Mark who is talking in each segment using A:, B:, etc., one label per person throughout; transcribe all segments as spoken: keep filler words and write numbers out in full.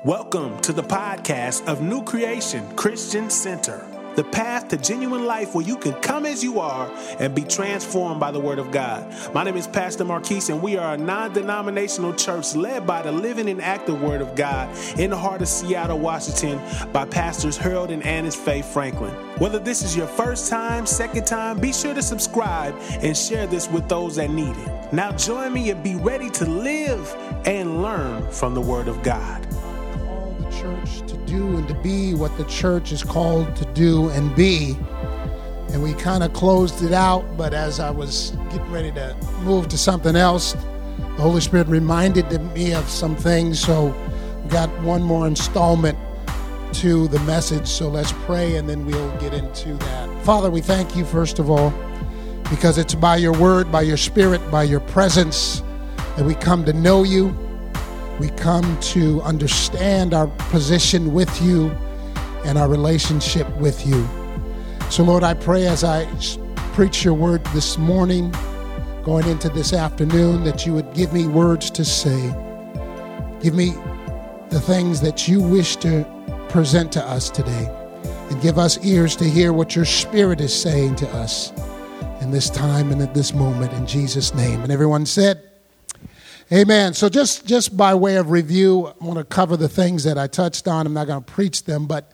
A: Welcome to the podcast of New Creation Christian Center, the path to genuine life where you can come as you are and be transformed by the Word of God. My name is Pastor Marquise, and we are a non-denominational church led by the living and active Word of God in the heart of Seattle, Washington, by Pastors Harold and Annis Faye Franklin. Whether this is your first time, second time, be sure to subscribe and share this with those that need it. Now join me and be ready to live and learn from the Word of God.
B: Church to do and to be what the church is called to do and be. And we kind of closed it out, but as I was getting ready to move to something else, the Holy Spirit reminded me of some things. So we got one more installment to the message. So let's pray and then we'll get into that. Father, we thank you first of all, because it's by your word, by your spirit, by your presence that we come to know you. We come to understand our position with you and our relationship with you. So, Lord, I pray as I preach your word this morning, going into this afternoon, that you would give me words to say. Give me the things that you wish to present to us today. And give us ears to hear what your Spirit is saying to us in this time and at this moment, in Jesus' name. And everyone said, amen. So just, just by way of review, I want to cover the things that I touched on. I'm not going to preach them, but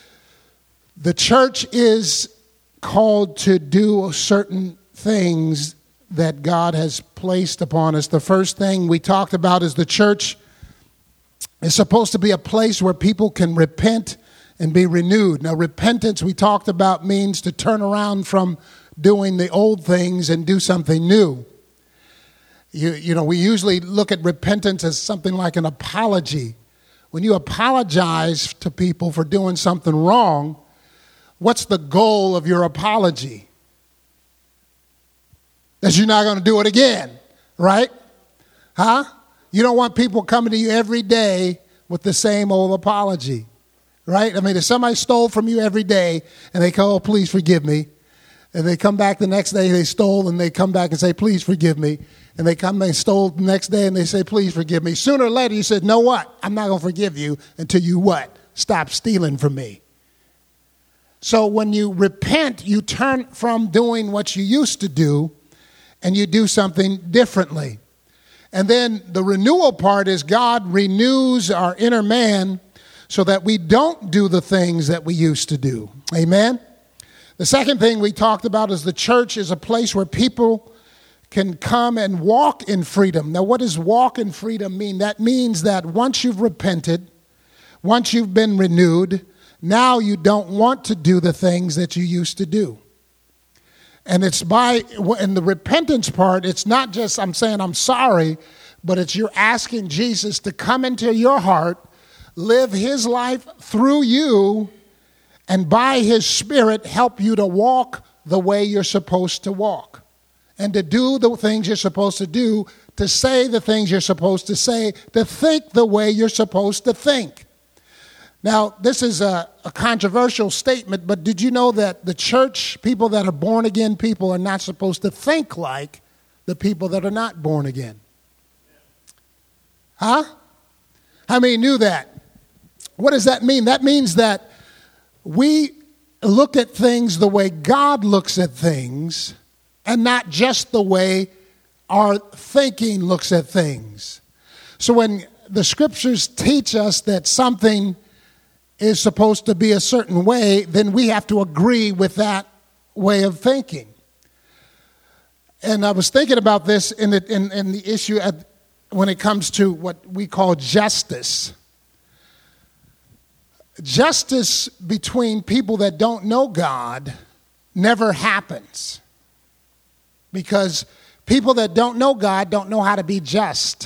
B: the church is called to do certain things that God has placed upon us. The first thing we talked about is the church is supposed to be a place where people can repent and be renewed. Now, repentance, we talked about, means to turn around from doing the old things and do something new. You, you know, we usually look at repentance as something like an apology. When you apologize to people for doing something wrong, what's the goal of your apology? That you're not going to do it again, right? Huh? You don't want people coming to you every day with the same old apology, right? I mean, if somebody stole from you every day and they go, oh, please forgive me, and they come back the next day, they stole, and they come back and say, please forgive me. And they come, they stole the next day, and they say, please forgive me. Sooner or later, you said, know what? I'm not going to forgive you until you what? Stop stealing from me. So when you repent, you turn from doing what you used to do, and you do something differently. And then the renewal part is God renews our inner man so that we don't do the things that we used to do. Amen? The second thing we talked about is the church is a place where people can come and walk in freedom. Now, what does walk in freedom mean? That means that once you've repented, once you've been renewed, now you don't want to do the things that you used to do. And it's by, in the repentance part, it's not just I'm saying I'm sorry, but it's you're asking Jesus to come into your heart, live his life through you, and by his Spirit help you to walk the way you're supposed to walk. And to do the things you're supposed to do, to say the things you're supposed to say, to think the way you're supposed to think. Now, this is a, a controversial statement, but did you know that the church, people that are born again people, are not supposed to think like the people that are not born again? Huh? How many knew that? What does that mean? That means that we look at things the way God looks at things, and not just the way our thinking looks at things. So when the scriptures teach us that something is supposed to be a certain way, then we have to agree with that way of thinking. And I was thinking about this in the, in, in the issue at, when it comes to what we call justice. Justice between people that don't know God never happens. Because people that don't know God don't know how to be just.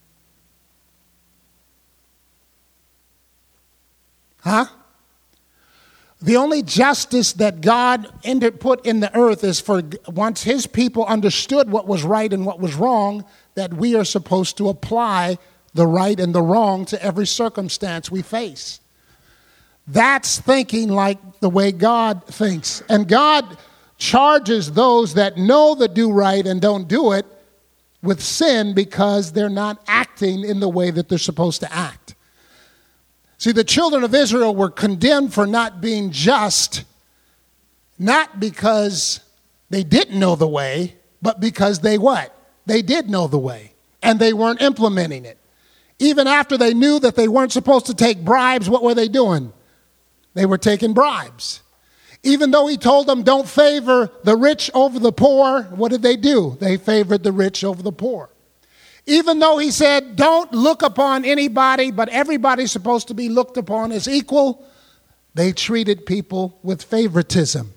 B: Huh? The only justice that God put in the earth is for once his people understood what was right and what was wrong, that we are supposed to apply the right and the wrong to every circumstance we face. That's thinking like the way God thinks. And God charges those that know the do right and don't do it with sin because they're not acting in the way that they're supposed to act. See, the children of Israel were condemned for not being just, not because they didn't know the way, but because they what? They did know the way, and they weren't implementing it. Even after they knew that they weren't supposed to take bribes, what were they doing? They were taking bribes. Even though he told them, don't favor the rich over the poor, what did they do? They favored the rich over the poor. Even though he said, don't look upon anybody, but everybody's supposed to be looked upon as equal, they treated people with favoritism.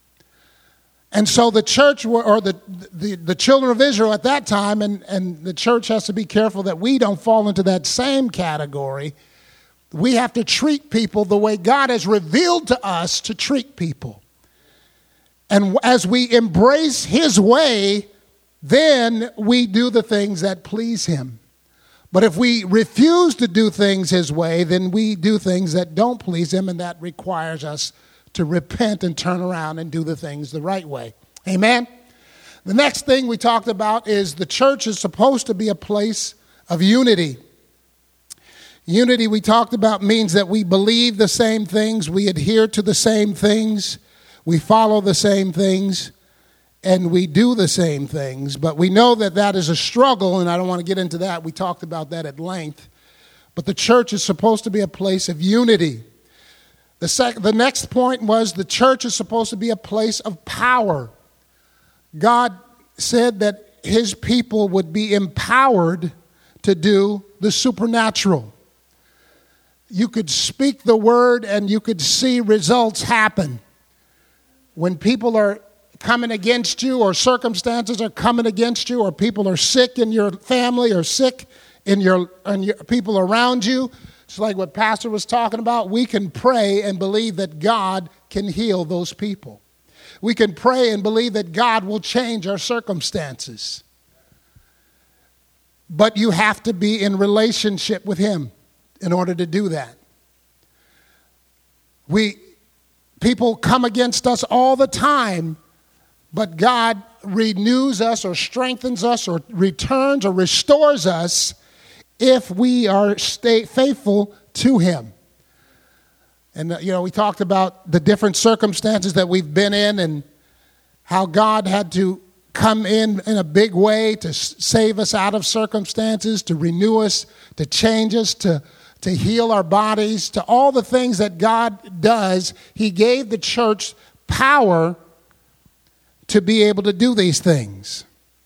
B: And so the church, were, or the, the, the children of Israel at that time, and, and the church has to be careful that we don't fall into that same category. We have to treat people the way God has revealed to us to treat people. And as we embrace his way, then we do the things that please him. But if we refuse to do things his way, then we do things that don't please him, and that requires us to repent and turn around and do the things the right way. Amen? The next thing we talked about is the church is supposed to be a place of unity. Unity, we talked about, means that we believe the same things, we adhere to the same things, we follow the same things, and we do the same things. But we know that that is a struggle, and I don't want to get into that. We talked about that at length. But the church is supposed to be a place of unity. The, sec- the next point was the church is supposed to be a place of power. God said that his people would be empowered to do the supernatural. You could speak the word and you could see results happen. When people are coming against you, or circumstances are coming against you, or people are sick in your family, or sick in your, in your people around you, it's like what Pastor was talking about. We can pray and believe that God can heal those people. We can pray and believe that God will change our circumstances. But you have to be in relationship with him in order to do that. We, people come against us all the time, but God renews us or strengthens us or returns or restores us if we are stay faithful to him. And, uh, you know, we talked about the different circumstances that we've been in and how God had to come in in a big way to s- save us out of circumstances, to renew us, to change us, to, to heal our bodies, to all the things that God does. He gave the church power to be able to do these things.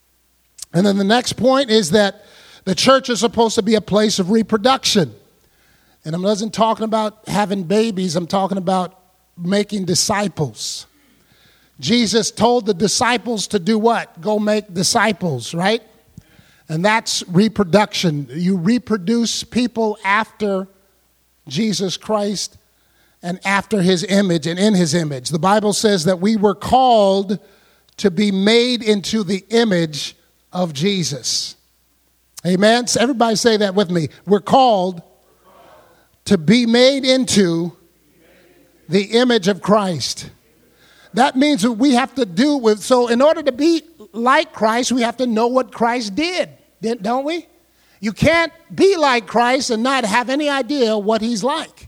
B: And then the next point is that the church is supposed to be a place of reproduction. And I wasn't talking about having babies. I'm talking about making disciples. Jesus told the disciples to do what? Go make disciples, right? And that's reproduction. You reproduce people after Jesus Christ and after his image and in his image. The Bible says that we were called to be made into the image of Jesus. Amen? So everybody say that with me. We're called to be made into the image of Christ. That means that we have to do with, so in order to be like Christ, we have to know what Christ did, don't we? You can't be like Christ and not have any idea what he's like.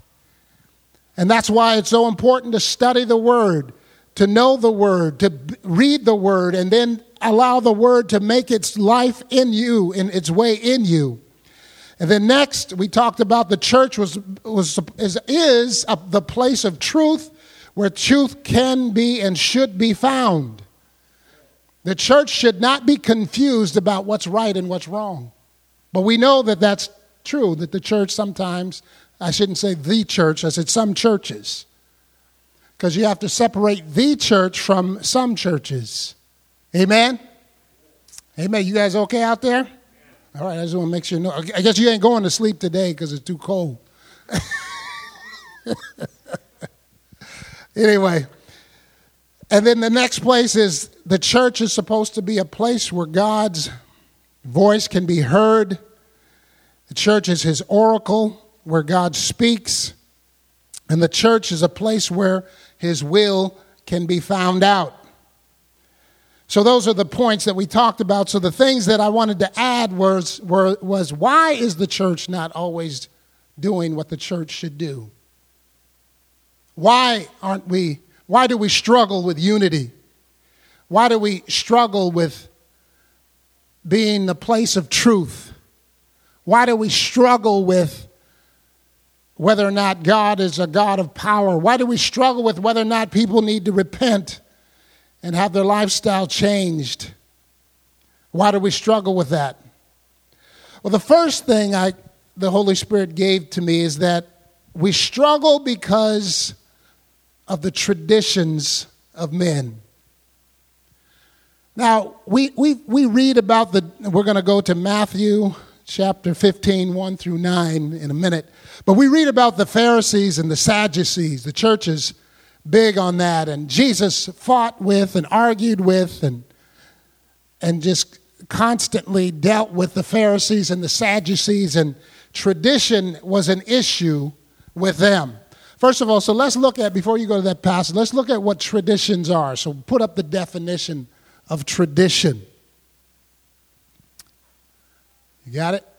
B: And that's why it's so important to study the Word, to know the Word, to read the Word, and then allow the Word to make its life in you, in its way in you. And then next, we talked about the church was was is, is a, the place of truth where truth can be and should be found. The church should not be confused about what's right and what's wrong. But we know that that's true, that the church sometimes, I shouldn't say the church, I said some churches. Because you have to separate the church from some churches. Amen? Amen. You guys okay out there? All right, I just want to make sure. No, I guess you ain't going to sleep today because it's too cold. Anyway, and then the next place is the church is supposed to be a place where God's voice can be heard. The church is his oracle where God speaks. And the church is a place where his will can be found out. So those are the points that we talked about. So the things that I wanted to add was, were, was why is the church not always doing what the church should do? Why aren't we, why do we struggle with unity? Why do we struggle with being the place of truth? Why do we struggle with whether or not God is a God of power? Why do we struggle with whether or not people need to repent and have their lifestyle changed? Why do we struggle with that? Well, the first thing I, the Holy Spirit gave to me is that we struggle because of the traditions of men. Now, we, we, we read about the, we're going to go to Matthew chapter fifteen, one through nine in a minute. But we read about the Pharisees and the Sadducees. The church is big on that. And Jesus fought with and argued with and, and just constantly dealt with the Pharisees and the Sadducees. And tradition was an issue with them. First of all, so let's look at, before you go to that passage, let's look at what traditions are. So put up the definition of tradition. You got it?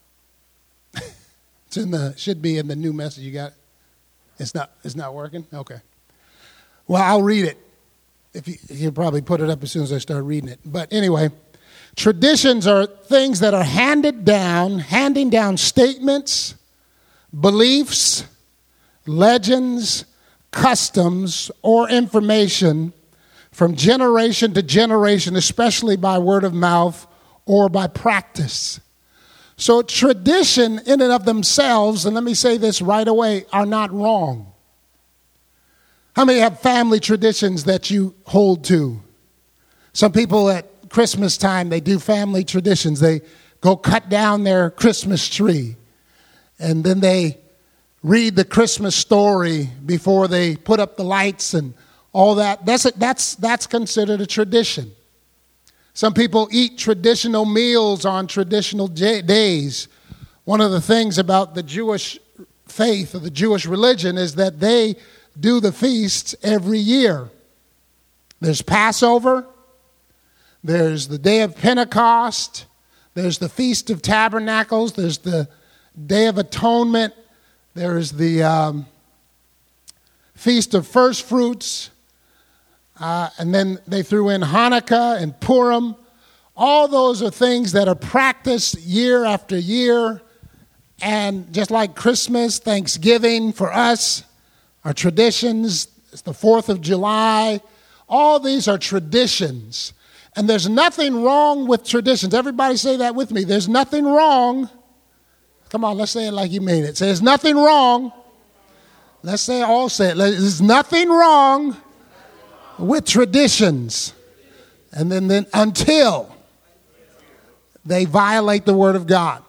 B: It's in the, should be in the new message. You got it? It's not, it's not working? Okay. Well, I'll read it. If you, you'll probably put it up as soon as I start reading it. But anyway, traditions are things that are handed down, handing down statements, beliefs, legends, customs, or information from generation to generation, especially by word of mouth or by practice. So tradition in and of themselves, and let me say this right away, are not wrong. How many have family traditions that you hold to? Some people at Christmas time, they do family traditions. They go cut down their Christmas tree, and then they read the Christmas story before they put up the lights and all that. That's a, that's that's considered a tradition. Some people eat traditional meals on traditional j- days. One of the things about the Jewish faith or the Jewish religion is that they do the feasts every year. There's Passover, there's the Day of Pentecost, there's the Feast of Tabernacles, there's the Day of Atonement, there's the um, Feast of First Fruits, uh, and then they threw in Hanukkah and Purim. All those are things that are practiced year after year. And just like Christmas, Thanksgiving for us are traditions. It's the fourth of July. All these are traditions. And there's nothing wrong with traditions. Everybody say that with me. There's nothing wrong. Come on, let's say it like you mean it. Say, there's nothing wrong. Let's say it, all say it. There's nothing wrong with traditions. And then, then until they violate the word of God.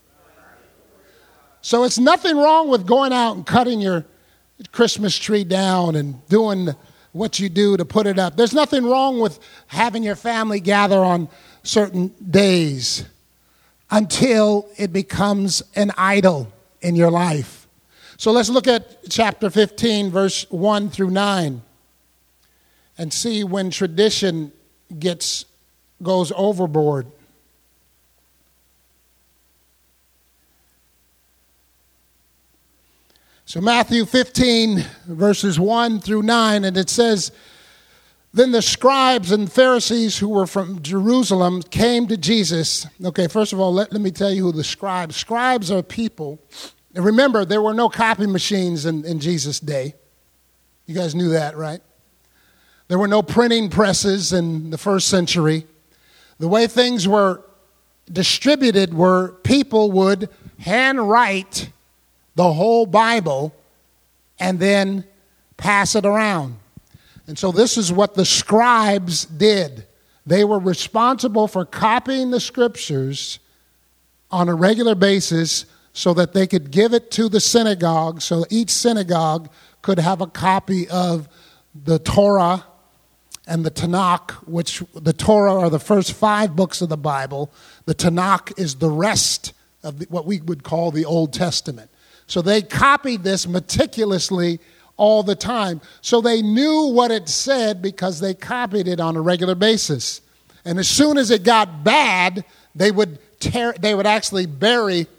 B: So it's nothing wrong with going out and cutting your Christmas tree down and doing what you do to put it up. There's nothing wrong with having your family gather on certain days until it becomes an idol in your life. So let's look at chapter fifteen, verse one through nine, and see when tradition gets goes overboard. So Matthew fifteen, verses one through nine, and it says, "Then the scribes and Pharisees who were from Jerusalem came to Jesus." Okay, first of all, let, let me tell you who the scribes. Scribes are people. And remember, there were no copy machines in, in Jesus' day. You guys knew that, right? There were no printing presses in the first century. The way things were distributed were people would handwrite the whole Bible and then pass it around. And so this is what the scribes did. They were responsible for copying the scriptures on a regular basis so that they could give it to the synagogue, so each synagogue could have a copy of the Torah and the Tanakh, which the Torah are the first five books of the Bible. The Tanakh is the rest of the, what we would call the Old Testament. So they copied this meticulously all the time. So they knew what it said because they copied it on a regular basis. And as soon as it got bad, they would tear, they would actually bury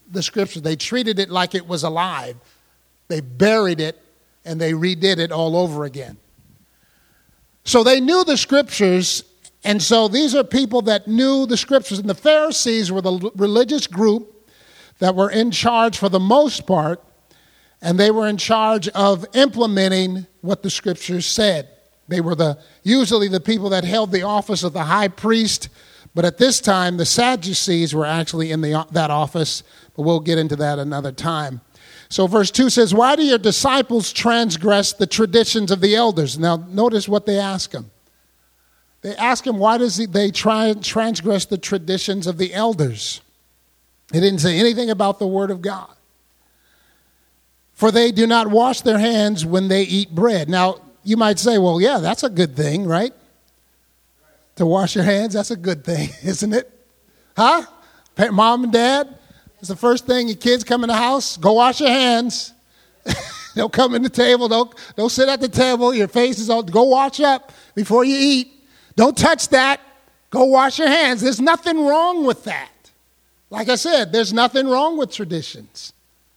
B: the scripture. They treated it like it was alive. They buried it, and they redid it all over again. So they knew the scriptures, and so these are people that knew the scriptures. And the Pharisees were the religious group that were in charge for the most part, and they were in charge of implementing what the scriptures said. They were the usually the people that held the office of the high priest, but at this time the Sadducees were actually in the, that office, but we'll get into that another time. So verse two says, why do your disciples transgress the traditions of the elders? Now notice what they ask him. They ask him, why does he, they try transgress the traditions of the elders? They didn't say anything about the word of God. For they do not wash their hands when they eat bread. Now, you might say, well, yeah, that's a good thing, right? To wash your hands, that's a good thing, isn't it? Huh? Mom and dad, it's the first thing your kids come in the house, go wash your hands. Don't come in the table, don't, don't sit at the table, your face is all, go wash up before you eat. Don't touch that, go wash your hands. There's nothing wrong with that. Like I said, there's nothing wrong with traditions.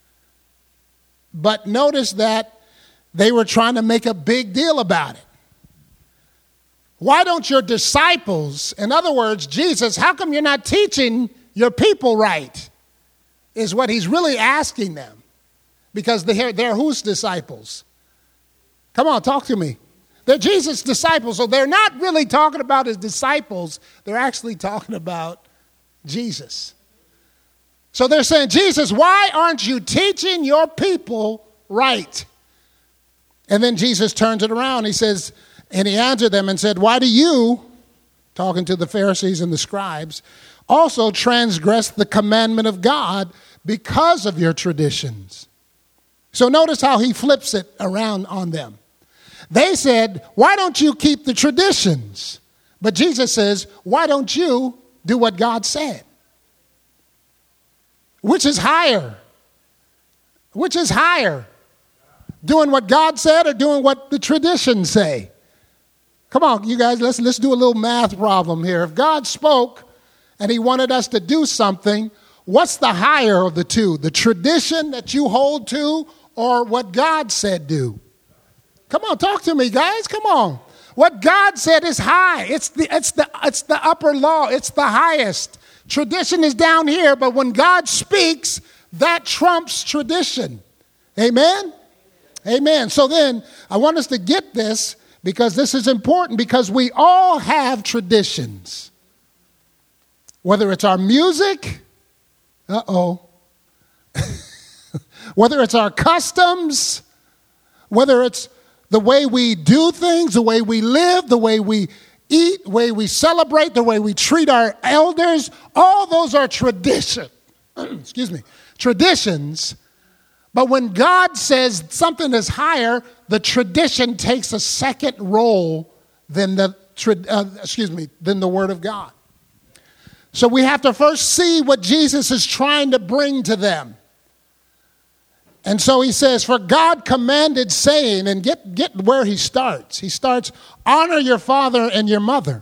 B: But notice that they were trying to make a big deal about it. Why don't your disciples, in other words, Jesus, how come you're not teaching your people right? Is what he's really asking them. Because they're, they're whose disciples? Come on, talk to me. They're Jesus' disciples, so they're not really talking about his disciples. They're actually talking about Jesus. So they're saying, Jesus, why aren't you teaching your people right? And then Jesus turns it around. He says, and he answered them and said, why do you, talking to the Pharisees and the scribes, also transgress the commandment of God because of your traditions? So notice how he flips it around on them. They said, why don't you keep the traditions? But Jesus says, why don't you do what God said? Which is higher? Which is higher? Doing what God said or doing what the traditions say? Come on, you guys, let's, let's do a little math problem here. If God spoke and he wanted us to do something, what's the higher of the two? The tradition that you hold to or what God said do? Come on, talk to me, guys. Come on. What God said is high. It's the, it's the, it's the upper law. It's the highest. Tradition is down here, but when God speaks, that trumps tradition. Amen? Amen. So then, I want us to get this because this is important because we all have traditions. Whether it's our music, uh-oh. Whether it's our customs, whether it's the way we do things, the way we live, the way we eat, the way we celebrate, the way we treat our elders, all those are tradition. Excuse me. Traditions. But when God says something is higher, the tradition takes a second role than the uh, excuse me, than the word of God. So we have to first see what Jesus is trying to bring to them. And so he says, for God commanded saying, and get, get where he starts. He starts, honor your father and your mother.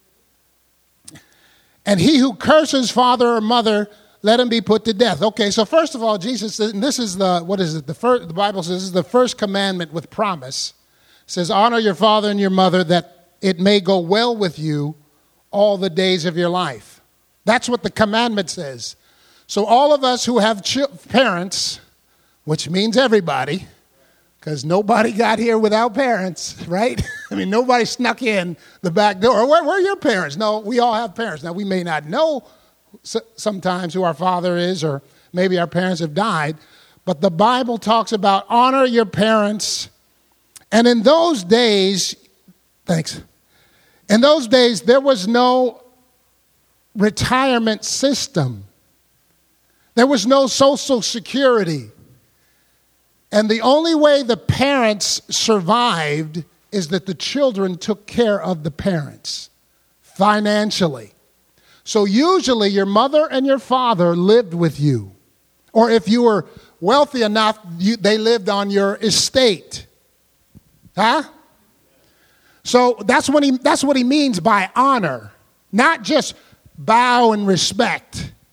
B: And he who curses father or mother, let him be put to death. Okay, so first of all, Jesus says, and this is the, what is it? The, first, the Bible says this is the first commandment with promise. It says, honor your father and your mother that it may go well with you all the days of your life. That's what the commandment says. So all of us who have ch- parents, which means everybody, because nobody got here without parents, right? I mean, nobody snuck in the back door. Where, where are your parents? No, we all have parents. Now, we may not know sometimes who our father is, or maybe our parents have died, but the Bible talks about honor your parents. And in those days, thanks, in those days, there was no retirement system. There was no Social Security. And the only way the parents survived is that the children took care of the parents financially. So usually your mother and your father lived with you. Or if you were wealthy enough, you, they lived on your estate. Huh? So that's what he, that's what he means by honor. Not just bow and respect.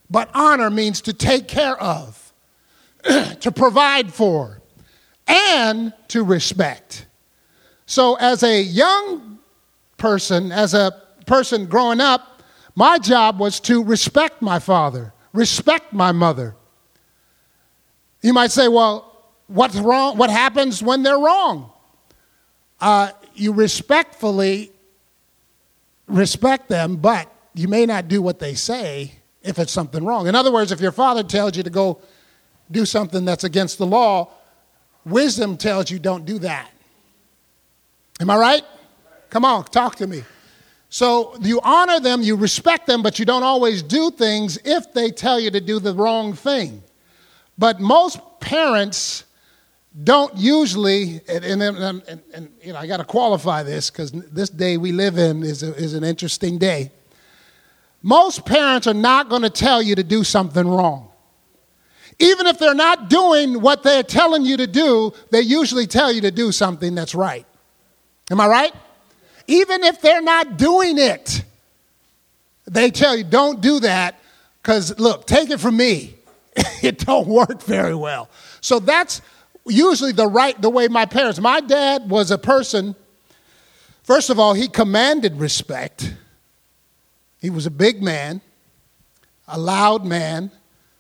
B: But honor means to take care of, to provide for, and to respect. So as a young person, as a person growing up, my job was to respect my father, respect my mother. You might say, well, what's wrong? What happens when they're wrong? Uh, you respectfully respect them, but you may not do what they say if it's something wrong. In other words, if your father tells you to go do something that's against the law, wisdom tells you don't do that. Am I right? Come on, talk to me. So you honor them, you respect them, but you don't always do things if they tell you to do the wrong thing. But most parents don't usually, and, and, and, and, and you know, I got to qualify this because this day we live in is, a, is an interesting day. Most parents are not going to tell you to do something wrong. Even if they're not doing what they're telling you to do, they usually tell you to do something that's right. Am I right? Even if they're not doing it, they tell you, don't do that because, look, take it from me. It don't work very well. So that's usually the right, the way my parents, my dad was a person, first of all, he commanded respect. He was a big man, a loud man,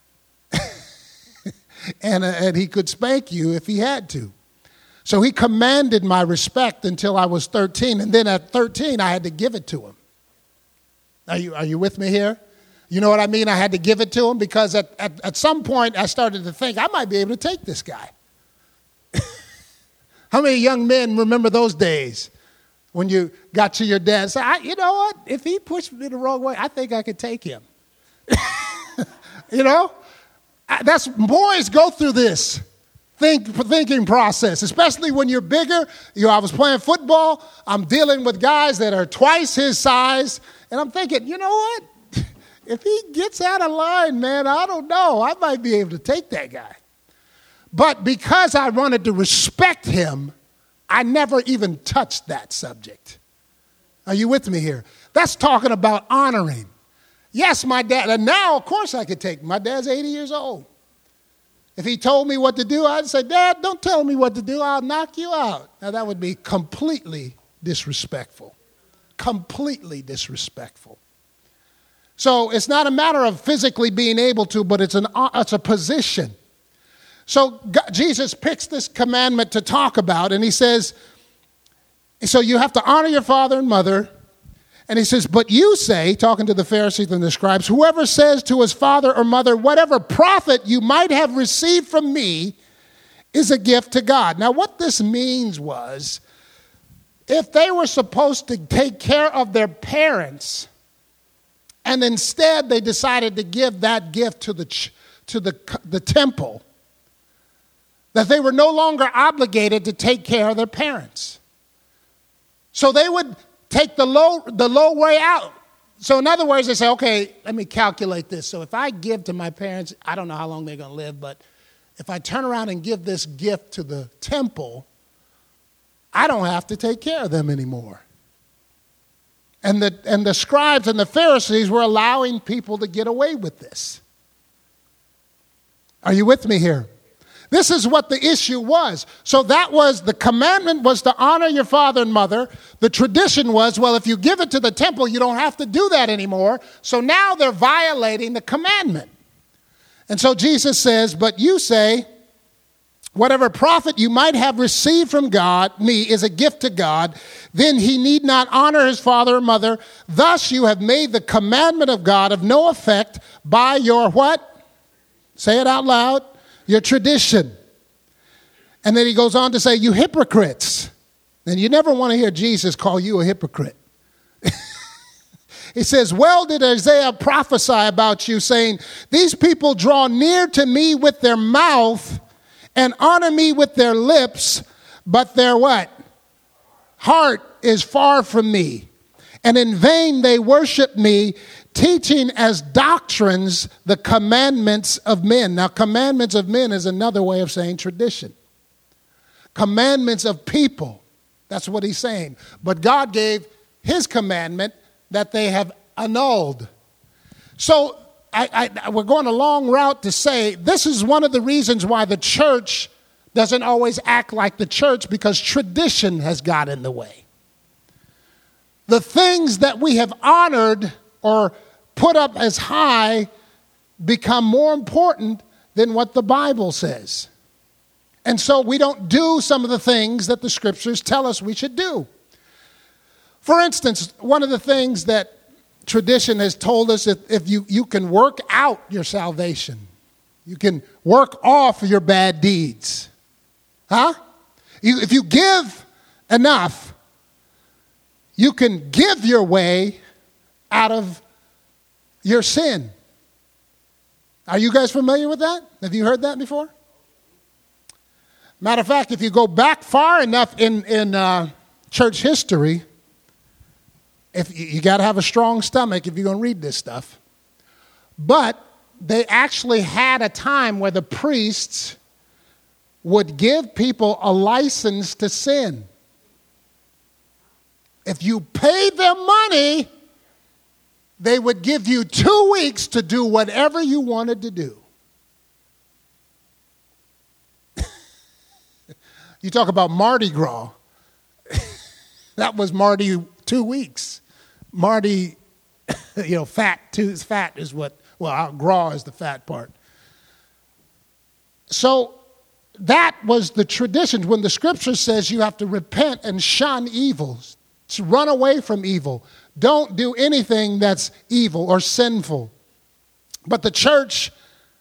B: and, uh, and he could spank you if he had to. So he commanded my respect until I was thirteen, and then at thirteen, I had to give it to him. Are you, are you with me here? You know what I mean? I had to give it to him because at, at, at some point, I started to think, I might be able to take this guy. How many young men remember those days? When you got to your dad and said, I, you know what? If he pushed me the wrong way, I think I could take him. You know? That's, boys go through this think, thinking process, especially when you're bigger. You know, I was playing football. I'm dealing with guys that are twice his size. And I'm thinking, you know what? If he gets out of line, man, I don't know. I might be able to take that guy. But because I wanted to respect him, I never even touched that subject. Are you with me here? That's talking about honoring. Yes, my dad, and now, of course, I could take him. My dad's eighty years old. If he told me what to do, I'd say, Dad, don't tell me what to do. I'll knock you out. Now, that would be completely disrespectful. Completely disrespectful. So it's not a matter of physically being able to, but it's, an, it's a position. So God, Jesus picks this commandment to talk about, and he says, so you have to honor your father and mother. And he says, but you say, talking to the Pharisees and the scribes, whoever says to his father or mother, whatever profit you might have received from me is a gift to God. Now, what this means was, if they were supposed to take care of their parents, and instead they decided to give that gift to the, to the, the temple, that they were no longer obligated to take care of their parents. So they would take the low, the low way out. So in other words, they say, okay, let me calculate this. So if I give to my parents, I don't know how long they're going to live, but if I turn around and give this gift to the temple, I don't have to take care of them anymore. And the, and the scribes and the Pharisees were allowing people to get away with this. Are you with me here? This is what the issue was. So that was, the commandment was to honor your father and mother. The tradition was, well, if you give it to the temple, you don't have to do that anymore. So now they're violating the commandment. And so Jesus says, but you say, whatever profit you might have received from God, me, is a gift to God, then he need not honor his father or mother. Thus you have made the commandment of God of no effect by your what? Say it out loud. Your tradition. And then he goes on to say, you hypocrites. And you never want to hear Jesus call you a hypocrite. He says, well did Isaiah prophesy about you, saying, these people draw near to me with their mouth and honor me with their lips, but their what? Heart is far from me. And in vain they worship me, teaching as doctrines the commandments of men. Now, commandments of men is another way of saying tradition. Commandments of people. That's what he's saying. But God gave his commandment that they have annulled. So I, I, we're going a long route to say this is one of the reasons why the church doesn't always act like the church, because tradition has got in the way. The things that we have honored or put up as high become more important than what the Bible says. And so we don't do some of the things that the scriptures tell us we should do. For instance, one of the things that tradition has told us, if, if you, you can work out your salvation, you can work off your bad deeds. Huh? You, if you give enough, you can give your way out of your sin. Are you guys familiar with that? Have you heard that before? Matter of fact, if you go back far enough in, in uh, church history, if you, you got to have a strong stomach if you're going to read this stuff. But they actually had a time where the priests would give people a license to sin. If you paid them money, they would give you two weeks to do whatever you wanted to do. You talk about Mardi Gras. That was Marty two weeks. Marty, you know, fat, too, fat is what, well, gras is the fat part. So that was the tradition. When the scripture says you have to repent and shun evil, to run away from evil. Don't do anything that's evil or sinful. But the church,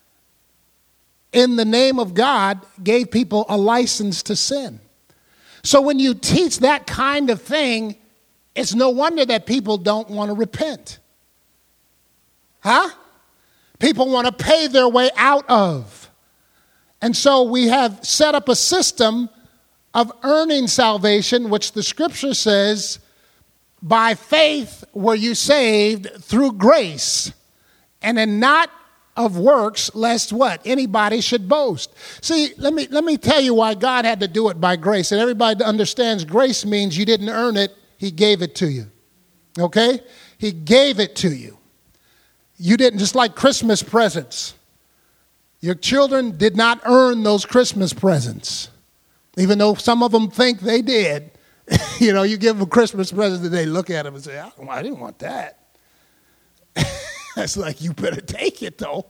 B: in the name of God, gave people a license to sin. So when you teach that kind of thing, it's no wonder that people don't want to repent. Huh? People want to pay their way out of. And so we have set up a system of earning salvation, which the scripture says, by faith were you saved through grace, and then not of works, lest what? Anybody should boast. See, let me let me tell you why God had to do it by grace. And everybody understands grace means you didn't earn it, he gave it to you. Okay? He gave it to you. You didn't, just like Christmas presents. Your children did not earn those Christmas presents, even though some of them think they did. You know, you give them a Christmas present and they look at them and say, I didn't want that. That's like, you better take it, though.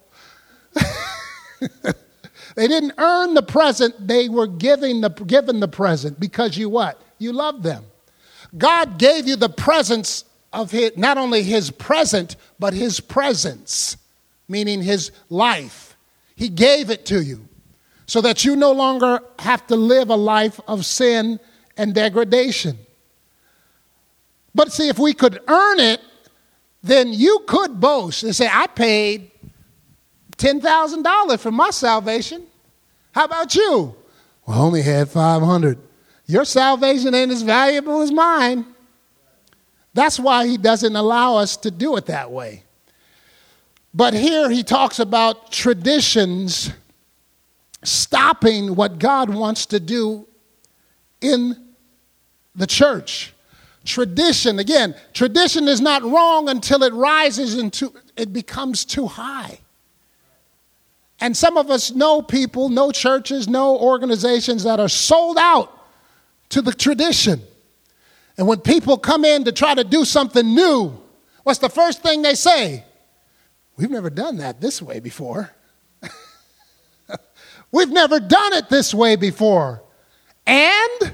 B: They didn't earn the present. They were giving the, given the present because you what? You loved them. God gave you the presence of his, not only his present, but his presence, meaning his life. He gave it to you so that you no longer have to live a life of sin and degradation. But see, if we could earn it, then you could boast and say, I paid ten thousand dollars for my salvation. How about you? Well, I only had five hundred dollars. Your salvation ain't as valuable as mine. That's why he doesn't allow us to do it that way. But here he talks about traditions stopping what God wants to do in the church. Tradition, again, tradition is not wrong until it rises into, it becomes too high. And some of us know people, know churches, know organizations that are sold out to the tradition. And when people come in to try to do something new, what's the first thing they say? We've never done that this way before. We've never done it this way before. And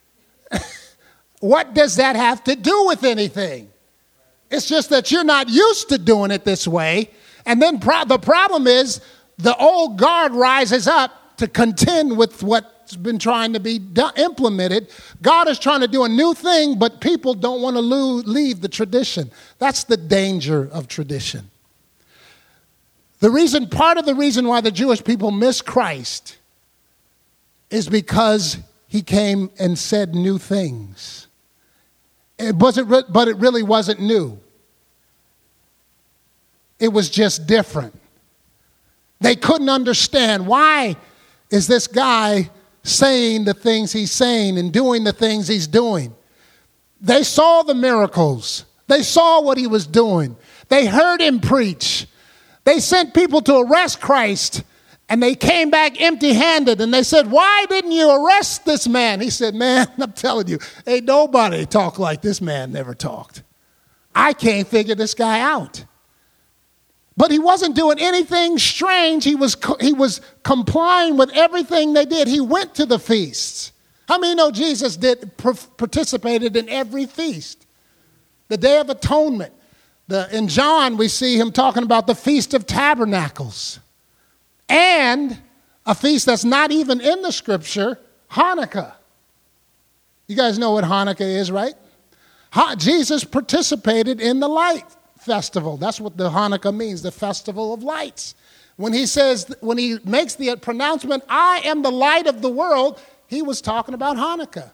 B: what does that have to do with anything? It's just that you're not used to doing it this way. And then pro- the problem is the old guard rises up to contend with what's been trying to be do- implemented. God is trying to do a new thing, but people don't want to lo- leave the tradition. That's the danger of tradition. The reason, part of the reason why the Jewish people miss Christ is because he came and said new things. It wasn't, re- but it really wasn't new. It was just different. They couldn't understand, why is this guy saying the things he's saying and doing the things he's doing? They saw the miracles. They saw what he was doing. They heard him preach. They sent people to arrest Christ, and they came back empty-handed, and they said, why didn't you arrest this man? He said, man, I'm telling you, ain't nobody talk like this man never talked. I can't figure this guy out. But he wasn't doing anything strange. He was, he was complying with everything they did. He went to the feasts. How many know Jesus did participated in every feast? The Day of Atonement. The, in John, we see him talking about the Feast of Tabernacles. And a feast that's not even in the scripture, Hanukkah. You guys know what Hanukkah is, right? Ha- Jesus participated in the light festival. That's what the Hanukkah means, the festival of lights. When he says, when he makes the pronouncement, I am the light of the world, he was talking about Hanukkah.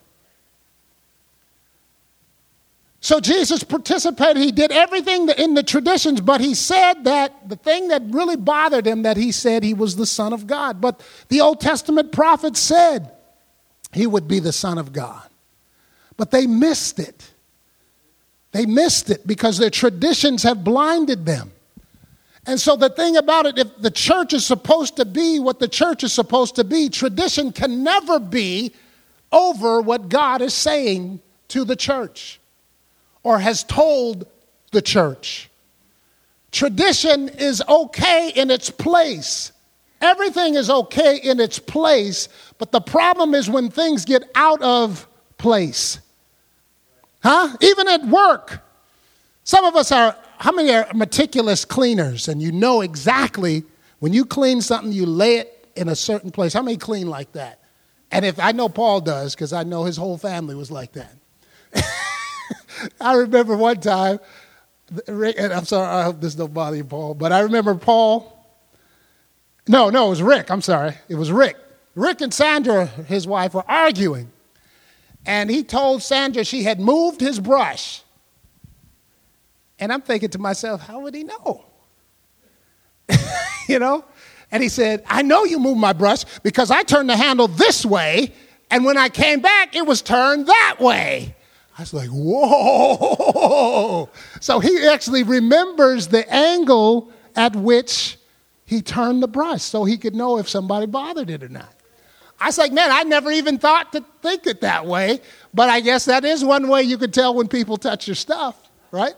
B: So Jesus participated. He did everything in the traditions, but he said that the thing that really bothered him, that he said he was the Son of God. But the Old Testament prophets said he would be the Son of God. But they missed it. They missed it because their traditions have blinded them. And so the thing about it, if the church is supposed to be what the church is supposed to be, tradition can never be over what God is saying to the church or has told the church. Tradition is okay in its place. Everything is okay in its place, but the problem is when things get out of place. Huh? Even at work. Some of us are, how many are meticulous cleaners? And you know exactly when you clean something, you lay it in a certain place. How many clean like that? And if I know Paul does, because I know his whole family was like that. I remember one time, and I'm sorry, I hope this don't bother you, Paul, but I remember Paul, no, no, it was Rick, I'm sorry, it was Rick. Rick and Sandra, his wife, were arguing, and he told Sandra she had moved his brush. And I'm thinking to myself, how would he know? You know? And he said, I know you moved my brush because I turned the handle this way, and when I came back, it was turned that way. I was like, whoa. So he actually remembers the angle at which he turned the brush so he could know if somebody bothered it or not. I was like, man, I never even thought to think it that way, but I guess that is one way you could tell when people touch your stuff, right?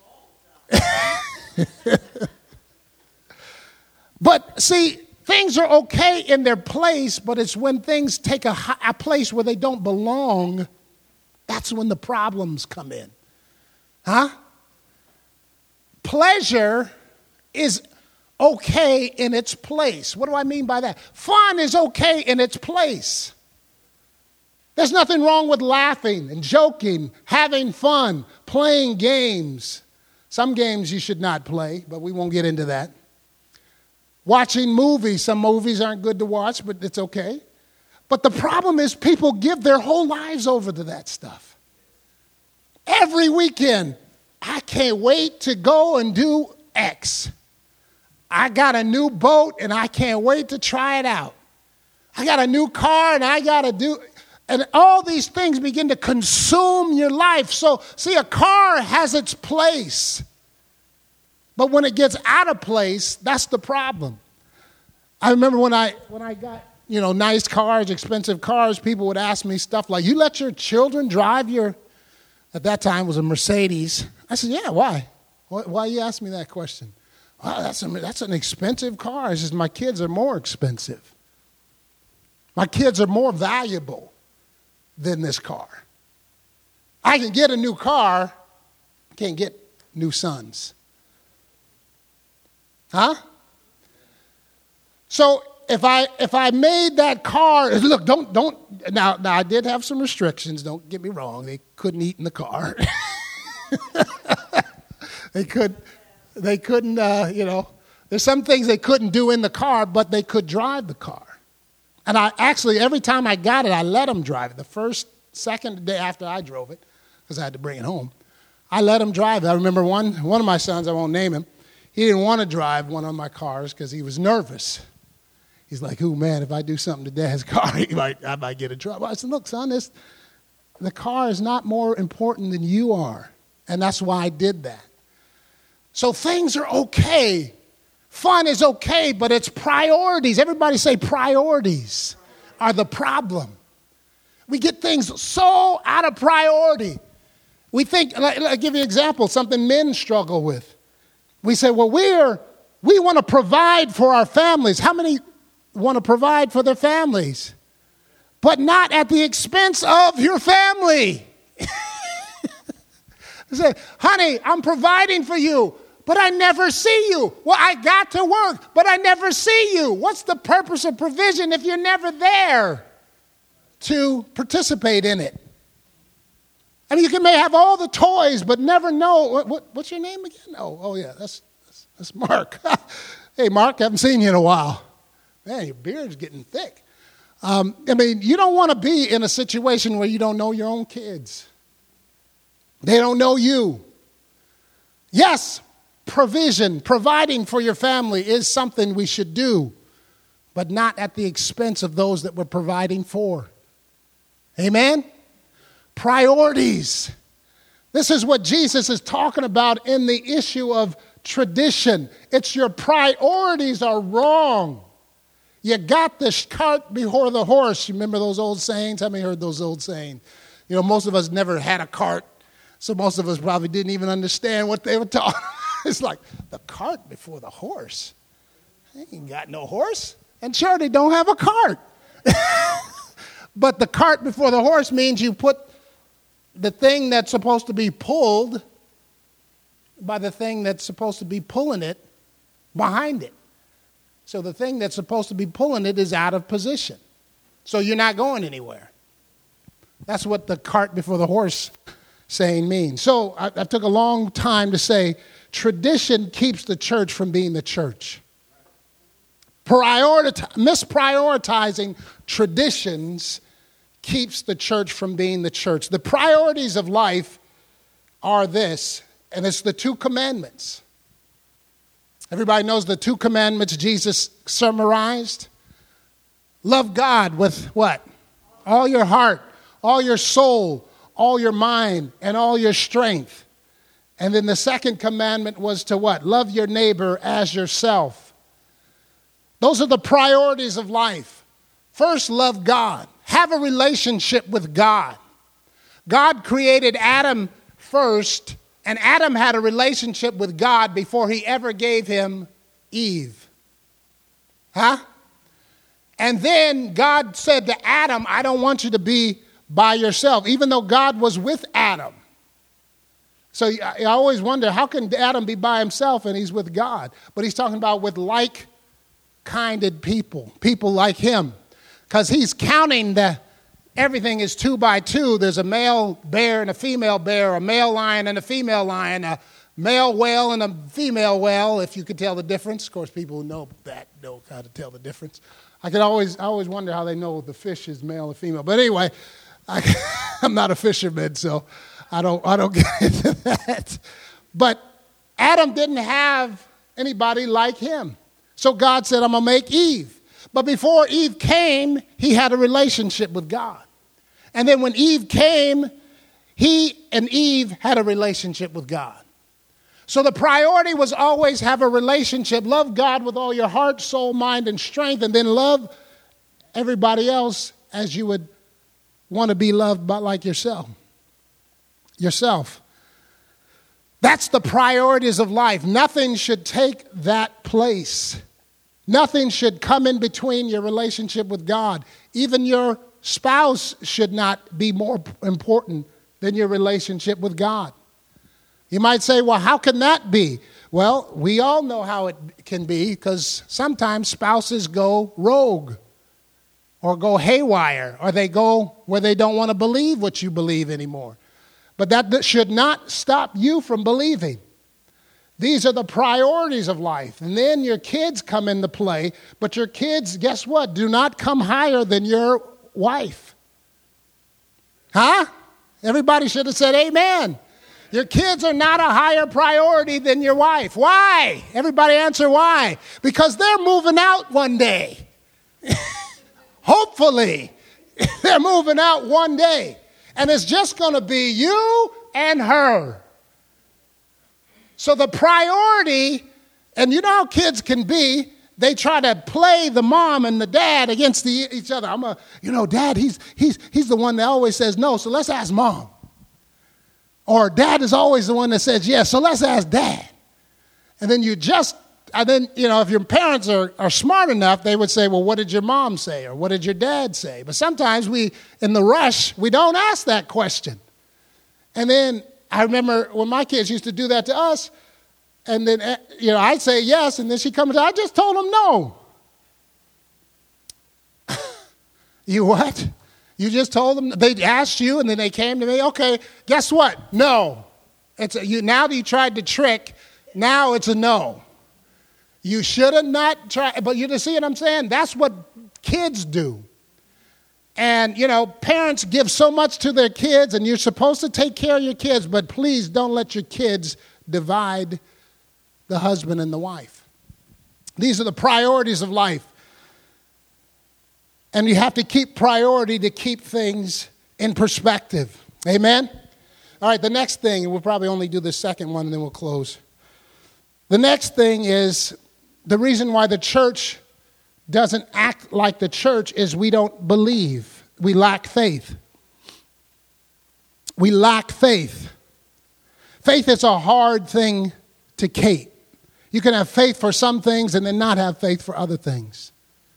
B: But see, things are okay in their place, but it's when things take a, a place where they don't belong, that's when the problems come in. Huh? Pleasure is okay in its place. What do I mean by that? Fun is okay in its place. There's nothing wrong with laughing and joking, having fun, playing games. Some games you should not play, but we won't get into that. Watching movies. Some movies aren't good to watch, but it's okay. But the problem is people give their whole lives over to that stuff. Every weekend, I can't wait to go and do X. I got a new boat, and I can't wait to try it out. I got a new car, and I got to do... And all these things begin to consume your life. So, see, a car has its place. But when it gets out of place, that's the problem. I remember when I when I got, you know, nice cars, expensive cars, people would ask me stuff like, you let your children drive your, at that time it was a Mercedes. I said, yeah, why? Why, why you ask me that question? Oh, that's, a, that's an expensive car. It's just my kids are more expensive. My kids are more valuable than this car. I can get a new car, can't get new sons. Huh? So if I if I made that car, look, don't don't now now I did have some restrictions, don't get me wrong. They couldn't eat in the car. they could they couldn't uh, you know, there's some things they couldn't do in the car, but they could drive the car. And I actually, every time I got it, I let them drive it. The first, second day after I drove it, because I had to bring it home, I let them drive it. I remember one, one of my sons, I won't name him, he didn't want to drive one of my cars because he was nervous. He's like, oh, man, if I do something to Dad's car, he might, I might get in trouble. I said, look, son, this, the car is not more important than you are. And that's why I did that. So things are okay. Fun is okay, but it's priorities. Everybody say priorities are the problem. We get things so out of priority. We think, I'll give you an example, something men struggle with. We say, well, we're, we want to provide for our families. How many want to provide for their families? But not at the expense of your family. Say, honey, I'm providing for you, but I never see you. Well, I got to work, but I never see you. What's the purpose of provision if you're never there to participate in it? I mean, you can may have all the toys, but never know. What, what, what's your name again? Oh, oh yeah, that's, that's, that's Mark. Hey, Mark, haven't seen you in a while. Man, your beard's getting thick. Um, I mean, you don't want to be in a situation where you don't know your own kids. They don't know you. Yes, provision, providing for your family is something we should do, but not at the expense of those that we're providing for. Amen? Priorities. This is what Jesus is talking about in the issue of tradition. It's your priorities are wrong. You got the cart before the horse. You remember those old sayings? How many heard those old sayings? You know, most of us never had a cart, so most of us probably didn't even understand what they were talking. It's like, the cart before the horse. They ain't got no horse. And sure, they don't have a cart. But the cart before the horse means you put the thing that's supposed to be pulled by the thing that's supposed to be pulling it behind it. So the thing that's supposed to be pulling it is out of position. So you're not going anywhere. That's what the cart before the horse saying means. So I, I took a long time to say tradition keeps the church from being the church. Prioritize, misprioritizing traditions keeps the church from being the church. The priorities of life are this, and it's the two commandments. Everybody knows the two commandments Jesus summarized. Love God with what? All your heart, all your soul, all your mind, and all your strength. And then the second commandment was to what? Love your neighbor as yourself. Those are the priorities of life. First, love God. Have a relationship with God. God created Adam first, and Adam had a relationship with God before he ever gave him Eve. Huh? And then God said to Adam, I don't want you to be by yourself, even though God was with Adam. So I always wonder, how can Adam be by himself and he's with God? But he's talking about with like-kinded people, people like him. Because he's counting the, everything is two by two. There's a male bear and a female bear, a male lion and a female lion, a male whale and a female whale, if you could tell the difference. Of course, people who know that know how to tell the difference. I could always, I always wonder how they know the fish is male or female. But anyway, I, I'm not a fisherman, so I don't, I don't get into that. But Adam didn't have anybody like him. So God said, I'm going to make Eve. But before Eve came, he had a relationship with God. And then when Eve came, he and Eve had a relationship with God. So the priority was always have a relationship. Love God with all your heart, soul, mind, and strength. And then love everybody else as you would want to be loved by like yourself. Yourself. That's the priorities of life. Nothing should take that place. Nothing should come in between your relationship with God. Even your spouse should not be more important than your relationship with God. You might say, well, how can that be? Well, we all know how it can be because sometimes spouses go rogue or go haywire or they go where they don't want to believe what you believe anymore. But that should not stop you from believing. These are the priorities of life. And then your kids come into play. But your kids, guess what? Do not come higher than your wife. Huh? Everybody should have said amen. Your kids are not a higher priority than your wife. Why? Everybody answer why. Because they're moving out one day. Hopefully. They're moving out one day. And it's just going to be you and her. So the priority And you know how kids can be. They try to play the mom and the dad against the, each other. I'm a, you know, dad, he's, he's, he's the one that always says no, so let's ask mom. Or dad is always the one that says yes, so let's ask dad. And then you just, and then, you know, if your parents are, are smart enough, they would say, well, what did your mom say? Or what did your dad say? But sometimes we, in the rush, we don't ask that question. And then I remember when my kids used to do that to us, and then, you know, I'd say yes, and then she comes, I just told them no. You what? You just told them? They asked you, and then they came to me, okay, guess what? No. It's a, you, now that you tried to trick, now it's a no. You should have not tried, but you see what I'm saying? That's what kids do. And, you know, parents give so much to their kids, and you're supposed to take care of your kids, but please don't let your kids divide the husband and the wife. These are the priorities of life. And you have to keep priority to keep things in perspective. Amen? All right, the next thing, and we'll probably only do the second one and then we'll close. The next thing is the reason why the church doesn't act like the church is we don't believe. We lack faith. We lack faith. Faith is a hard thing to keep. You can have faith for some things and then not have faith for other things.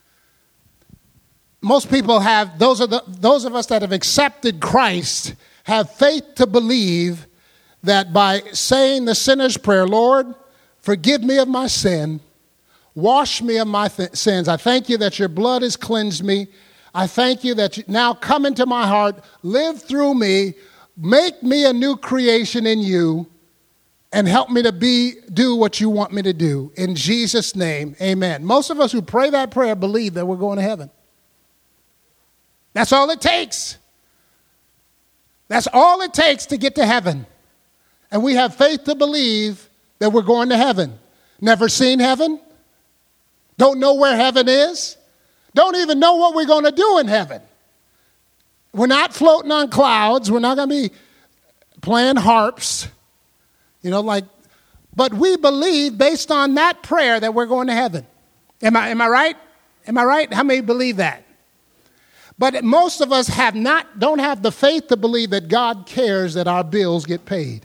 B: Most people have, those are the those of us that have accepted Christ, have faith to believe that by saying the sinner's prayer, Lord, forgive me of my sin, wash me of my th- sins. I thank you that your blood has cleansed me. I thank you that you now come into my heart, live through me, make me a new creation in you, and help me to be do what you want me to do. In Jesus' name, amen. Most of us who pray that prayer believe that we're going to heaven. That's all it takes. That's all it takes to get to heaven. And we have faith to believe that we're going to heaven. Never seen heaven? Don't know where heaven is? Don't even know what we're going to do in heaven. We're not floating on clouds. We're not going to be playing harps. You know, like, but we believe based on that prayer that we're going to heaven. Am I, am I right? Am I right? How many believe that? But most of us have not, don't have the faith to believe that God cares that our bills get paid.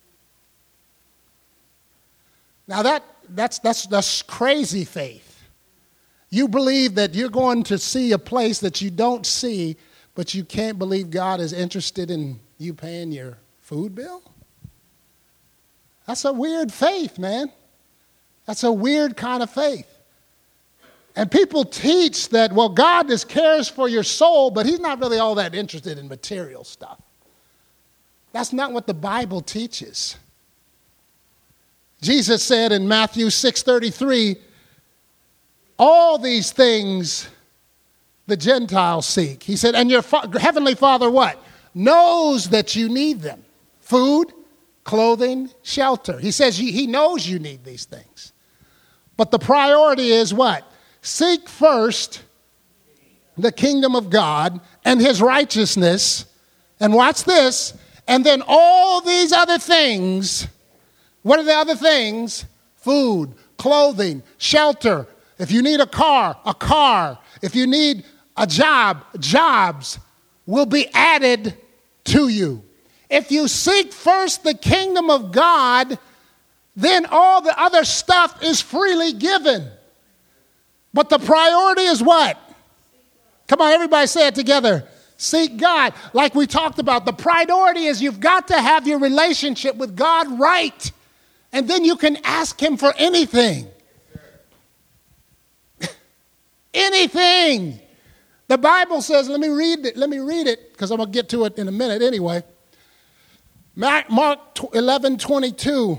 B: Now that, that's, that's, that's crazy faith. You believe that you're going to see a place that you don't see, but you can't believe God is interested in you paying your food bill? That's a weird faith, man. That's a weird kind of faith. And people teach that, well, God just cares for your soul, but he's not really all that interested in material stuff. That's not what the Bible teaches. Jesus said in Matthew six thirty-three, all these things the Gentiles seek. He said, and your fa- heavenly Father what? Knows that you need them. Food, clothing, shelter. He says he knows you need these things. But the priority is what? Seek first the kingdom of God and his righteousness. And watch this. And then all these other things. What are the other things? Food, clothing, shelter. If you need a car, a car. If you need a job, jobs will be added to you. If you seek first the kingdom of God, then all the other stuff is freely given. But the priority is what? Come on, everybody say it together. Seek God. Like we talked about, the priority is you've got to have your relationship with God right. And then you can ask him for anything. Anything. The Bible says, let me read it, let me read it, because I'm going to get to it in a minute anyway. Mark eleven twenty-two.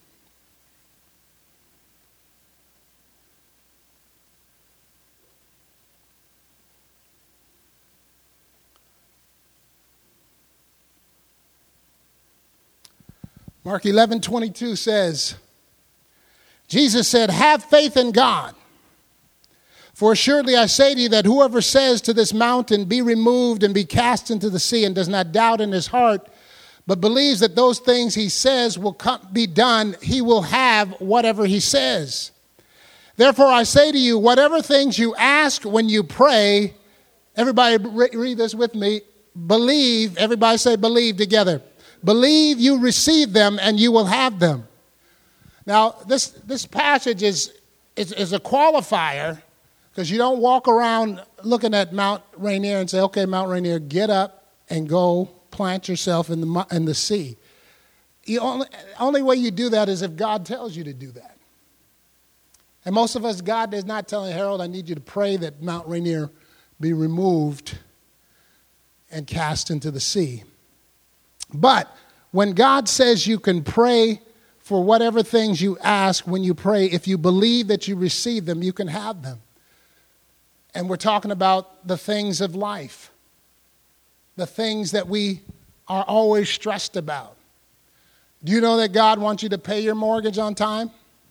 B: Mark eleven twenty-two says, Jesus said, have faith in God. For assuredly I say to you that whoever says to this mountain, be removed and be cast into the sea, and does not doubt in his heart, but believes that those things he says will come, be done, he will have whatever he says. Therefore, I say to you, whatever things you ask when you pray, everybody read this with me, believe, everybody say believe together. Believe you receive them and you will have them. Now, this, this passage is, is, is a qualifier because you don't walk around looking at Mount Rainier and say, okay, Mount Rainier, get up and go plant yourself in the in the sea. The only, only way you do that is if God tells you to do that. And most of us, God is not telling Harold, I need you to pray that Mount Rainier be removed and cast into the sea. But when God says you can pray for whatever things you ask when you pray, if you believe that you receive them, you can have them. And we're talking about the things of life. The things that we are always stressed about. Do you know that God wants you to pay your mortgage on time?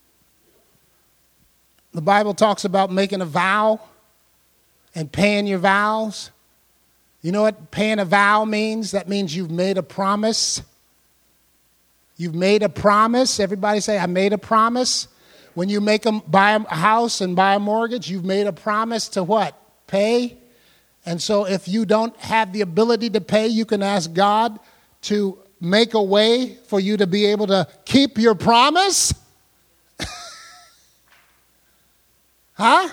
B: The Bible talks about making a vow and paying your vows. You know what paying a vow means? That means you've made a promise. You've made a promise. Everybody say, I made a promise. When you make a, buy a house and buy a mortgage, you've made a promise to what? Pay. And so if you don't have the ability to pay, you can ask God to make a way for you to be able to keep your promise. Huh?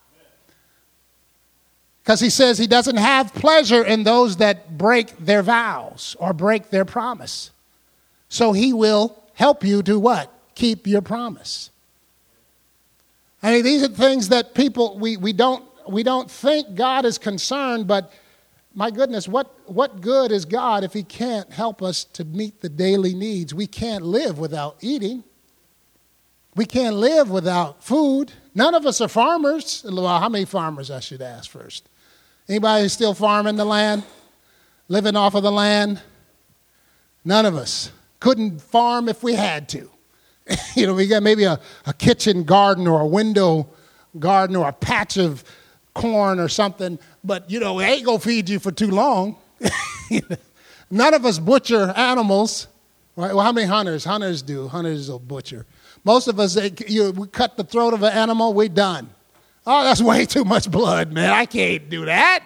B: Because he says he doesn't have pleasure in those that break their vows or break their promise. So he will help you to what? Keep your promise. I mean, these are things that people, we, we don't we don't think God is concerned, but my goodness, what, what good is God if he can't help us to meet the daily needs? We can't live without eating. We can't live without food. None of us are farmers. Well, how many farmers, I should ask first? Anybody still farming the land? Living off of the land? None of us. Couldn't farm if we had to. You know, we got maybe a, a kitchen garden or a window garden or a patch of corn or something, but, you know, it ain't going to feed you for too long. None of us butcher animals. Right? Well, how many hunters? Hunters do. Hunters will butcher. Most of us, they, you, we cut the throat of an animal, we're done. Oh, that's way too much blood, man. I can't do that.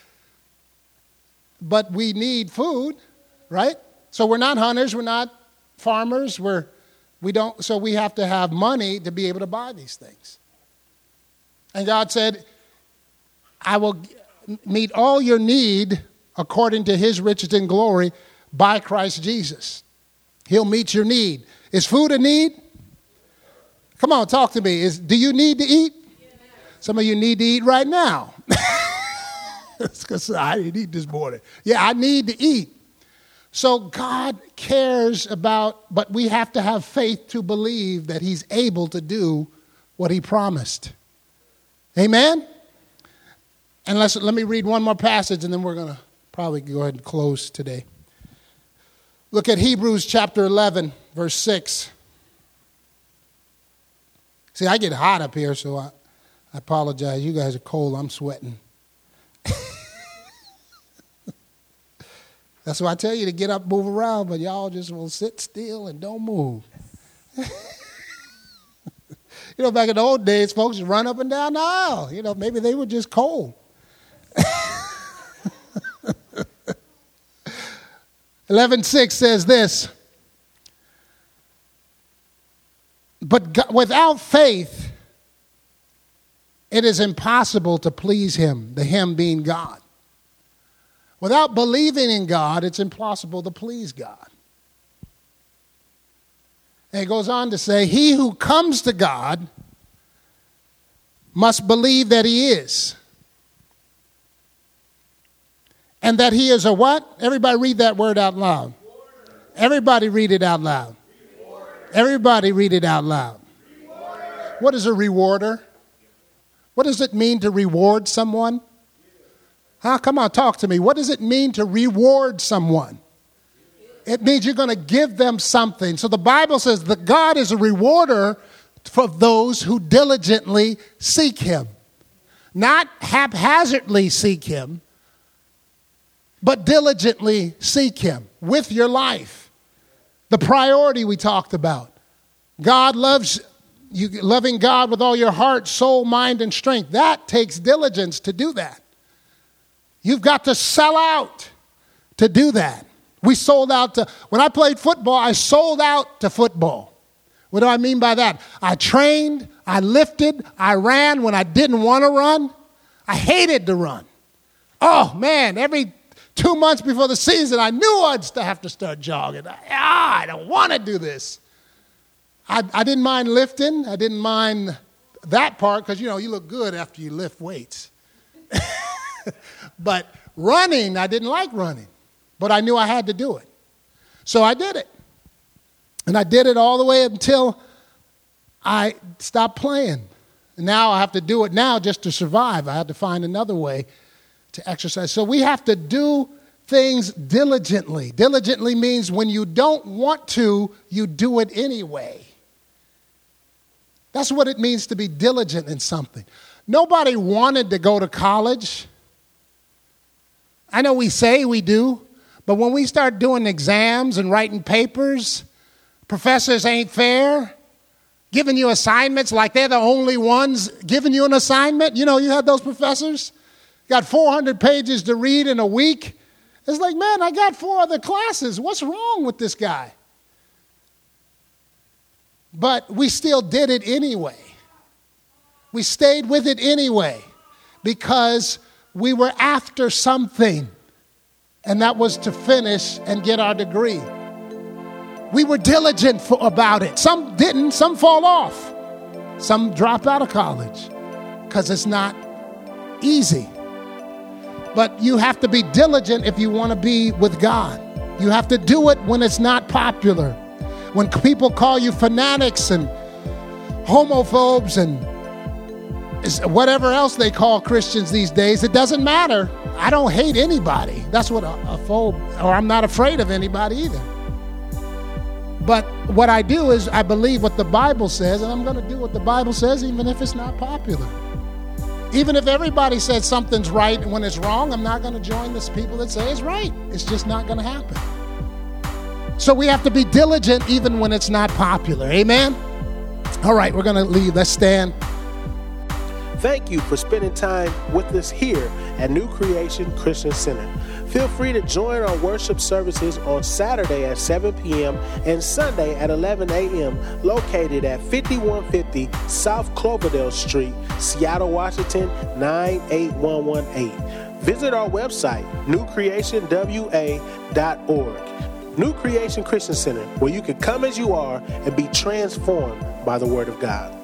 B: But we need food, right? So we're not hunters. We're not farmers. We're, we don't. So we have to have money to be able to buy these things. And God said, I will meet all your need according to his riches and glory by Christ Jesus. He'll meet your need. Is food a need? Come on, talk to me. Is, do you need to eat? Yes. Some of you need to eat right now. Because I didn't eat this morning. Yeah, I need to eat. So God cares about, but we have to have faith to believe that he's able to do what he promised. Amen? And let's, let me read one more passage, and then we're going to probably go ahead and close today. Look at Hebrews chapter eleven, verse six. See, I get hot up here, so I, I apologize. You guys are cold. I'm sweating. That's why I tell you to get up, move around, but y'all just will sit still and don't move. You know, back in the old days, folks would run up and down the aisle. You know, maybe they were just cold. eleven six says this. But God, without faith, it is impossible to please him, the him being God. Without believing in God, it's impossible to please God. And it goes on to say, he who comes to God must believe that he is. And that he is a what? Everybody read that word out loud. Rewarder. Everybody read it out loud. Rewarder. Everybody read it out loud. Rewarder. What is a rewarder? What does it mean to reward someone? Huh? Come on, talk to me. What does it mean to reward someone? It means you're going to give them something. So the Bible says that God is a rewarder for those who diligently seek him. Not haphazardly seek him. but diligently seek him with your life. The priority we talked about. God loves you, loving God with all your heart, soul, mind, and strength. That takes diligence to do that. You've got to sell out to do that. We sold out to, when I played football, I sold out to football. What do I mean by that? I trained, I lifted, I ran when I didn't want to run. I hated to run. Oh, man, every two months before the season, I knew I'd have to start jogging. Ah, I don't want to do this. I, I didn't mind lifting. I didn't mind that part because, you know, you look good after you lift weights. But running, I didn't like running. But I knew I had to do it. So I did it. And I did it all the way until I stopped playing. And now I have to do it now just to survive. I had to find another way to exercise. So we have to do things diligently. Diligently means when you don't want to, you do it anyway. That's what it means to be diligent in something. Nobody wanted to go to college. I know we say we do, but when we start doing exams and writing papers, professors ain't fair, giving you assignments like they're the only ones giving you an assignment. You know, you had those professors, got four hundred pages to read in a week. It's like, man, I got four other classes. What's wrong with this guy? But we still did it anyway. We stayed with it anyway because we were after something, and that was to finish and get our degree. We were diligent for, about it. Some didn't, some fall off. Some drop out of college because it's not easy. But you have to be diligent if you want to be with God. You have to do it when it's not popular. When people call you fanatics and homophobes and whatever else they call Christians these days, it doesn't matter. I don't hate anybody. That's what a, a phobe, or I'm not afraid of anybody either. But what I do is I believe what the Bible says, and I'm going to do what the Bible says even if it's not popular. Even if everybody says something's right and when it's wrong, I'm not going to join the people that say it's right. It's just not going to happen. So we have to be diligent even when it's not popular. Amen? All right, we're going to leave. Let's stand.
A: Thank you for spending time with us here at New Creation Christian Center. Feel free to join our worship services on Saturday at seven p.m. and Sunday at eleven a.m. located at fifty-one fifty South Cloverdale Street, Seattle, Washington, nine eight one one eight. Visit our website, new creation w a dot org. New Creation Christian Center, where you can come as you are and be transformed by the Word of God.